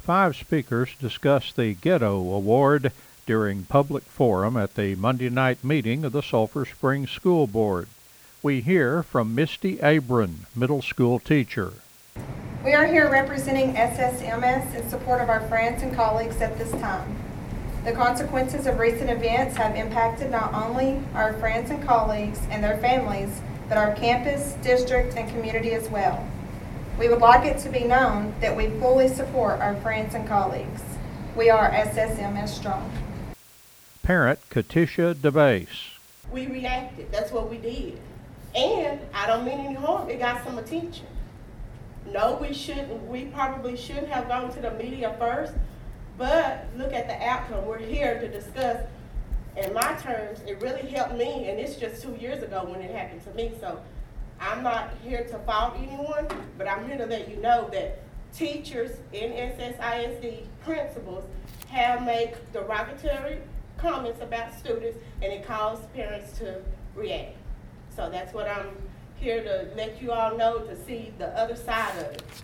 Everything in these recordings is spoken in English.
5 speakers discussed the Ghetto Award during public forum at the Monday night meeting of the Sulphur Springs School Board. We hear from Misty Abram, middle school teacher. We are here representing SSMS in support of our friends and colleagues at this time. The consequences of recent events have impacted not only our friends and colleagues and their families, but our campus, district, and community as well. We would like it to be known that we fully support our friends and colleagues. We are SSMS strong. Parent Katisha DeBase. We reacted. That's what we did. And I don't mean any harm. It got some attention. No, we shouldn't. We probably shouldn't have gone to the media first. But look at the outcome. We're here to discuss. In my terms, it really helped me. And it's just 2 years ago when it happened to me. So I'm not here to fault anyone, but I'm here to let you know that teachers in SSISD, principals, have made derogatory comments about students, and it caused parents to react. So that's what I'm here to let you all know, to see the other side of it.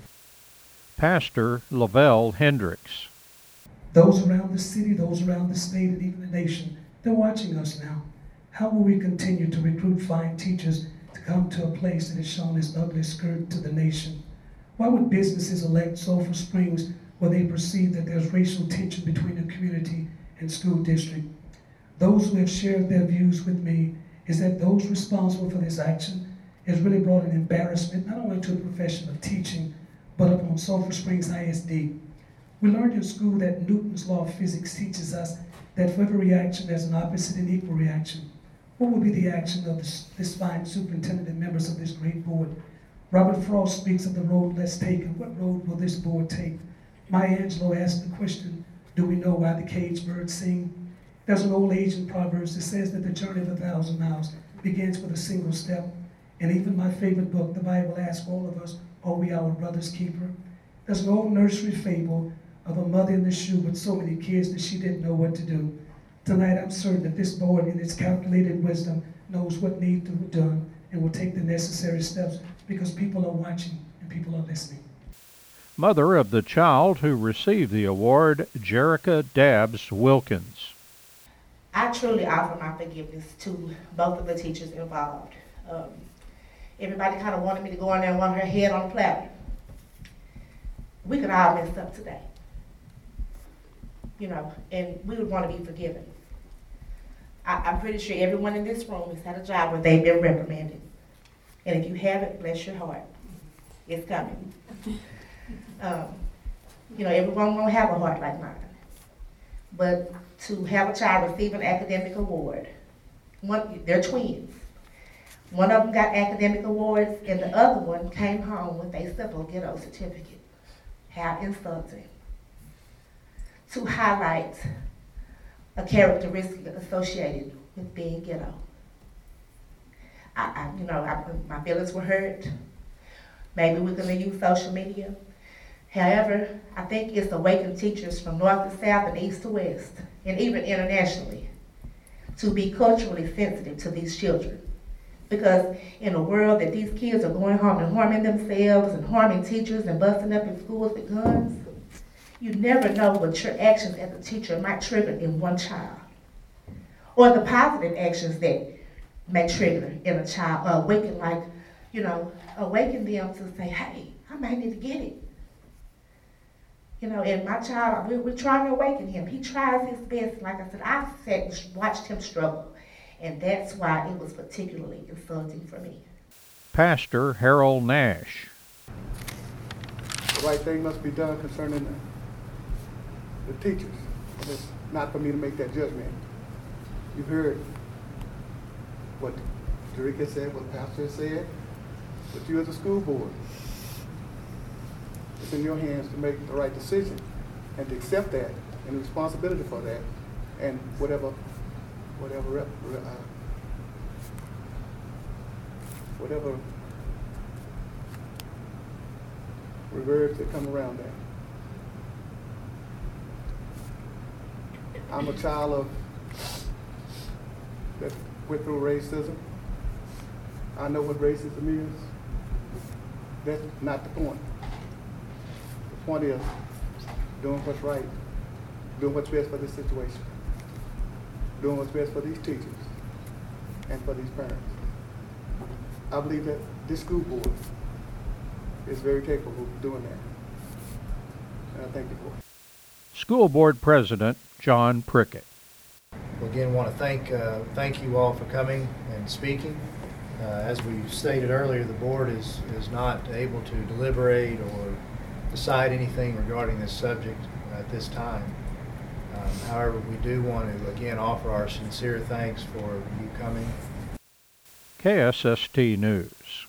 Pastor Lavelle Hendricks. Those around the city, those around the state, and even the nation, they're watching us now. How will we continue to recruit fine teachers to come to a place that has shown its ugly skirt to the nation? Why would businesses elect Sulphur Springs where they perceive that there's racial tension between the community and school district? Those who have shared their views with me is that those responsible for this action has really brought an embarrassment not only to the profession of teaching, but upon Sulphur Springs ISD. We learned in school that Newton's law of physics teaches us that for every reaction there's an opposite and equal reaction. What will be the action of this fine superintendent and members of this great board? Robert Frost speaks of the road less taken. What road will this board take? Maya Angelou asked the question, do we know why the caged birds sing? There's an old Asian proverb that says that the journey of 1,000 miles begins with a single step. And even my favorite book, the Bible, asks all of us, are we our brother's keeper? There's an old nursery fable of a mother in the shoe with so many kids that she didn't know what to do. Tonight, I'm certain that this board, in its calculated wisdom, knows what needs to be done and will take the necessary steps because people are watching and people are listening. Mother of the child who received the award, Jerica Dabbs Wilkins. I truly offer my forgiveness to both of the teachers involved. Everybody kind of wanted me to go in there and want her head on the platter. We could all mess up today, and we would want to be forgiven. I'm pretty sure everyone in this room has had a job where they've been reprimanded. And if you haven't, bless your heart. It's coming. Everyone won't have a heart like mine. But to have a child receive an academic award, they're twins. One of them got academic awards, and the other one came home with a simple ghetto certificate. How insulting. To highlight a characteristic associated with being ghetto. My feelings were hurt. Maybe we're going to use social media. However, I think it's awakened teachers from north to south and east to west, and even internationally, to be culturally sensitive to these children. Because in a world that these kids are going home and harming themselves and harming teachers and busting up in schools with guns, you never know what your actions as a teacher might trigger in one child. Or the positive actions that may trigger in a child, awaken them to say, hey, I might need to get it. And my child, we're trying to awaken him. He tries his best. Like I said, I sat and watched him struggle. And that's why it was particularly insulting for me. Pastor Harold Nash. The right thing must be done concerning the teachers. It's not for me to make that judgment. You've heard what Jerica said, what the pastor said, but you as a school board, it's in your hands to make the right decision and to accept that and the responsibility for that and whatever reverbs that come around that. I'm a child of that went through racism. I know what racism is. That's not the point. The point is doing what's right, doing what's best for this situation, doing what's best for these teachers and for these parents. I believe that this school board is very capable of doing that. And I thank you for it. School Board President John Prickett. Again, want to thank you all for coming and speaking. As we stated earlier, the board is not able to deliberate or decide anything regarding this subject at this time. However, we do want to again offer our sincere thanks for you coming. KSST News.